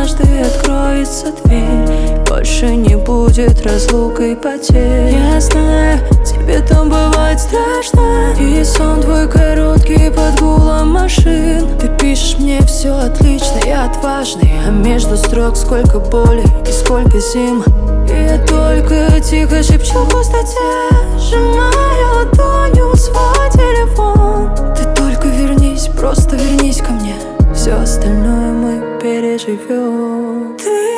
однажды откроется дверь, больше не будет разлук и потерь. Я знаю, тебе там бывает страшно, и сон твой короткий под гулом машин. Ты пишешь мне: все отлично, я отважный, а между строк сколько боли и сколько зим. И я только тихо шепчу в пустоте, сжимая ладонью свой телефон. Ты только вернись, просто вернись ко мне, все остальное мы переживем. Ты